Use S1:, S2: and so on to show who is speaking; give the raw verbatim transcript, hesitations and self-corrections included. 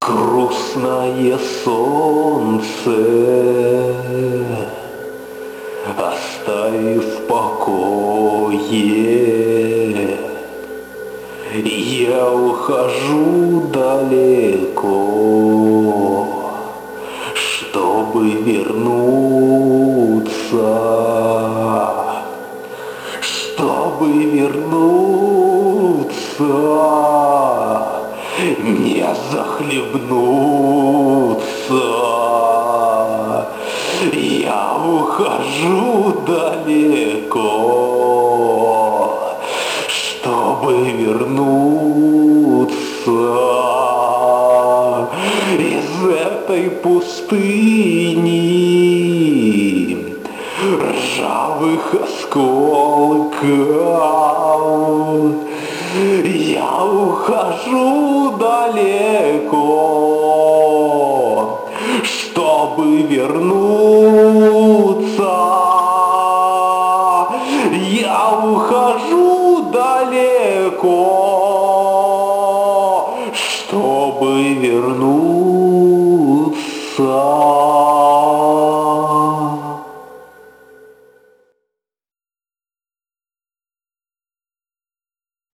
S1: Грустное солнце, оставив в покое, я ухожу далеко, чтобы вернуться, чтобы вернуться, не захлебнуться. Я ухожу далеко, чтобы вернуться из этой пустыни ржавых осколков. Я ухожу далеко, чтобы вернуться. Я ухожу далеко, чтобы вернуться.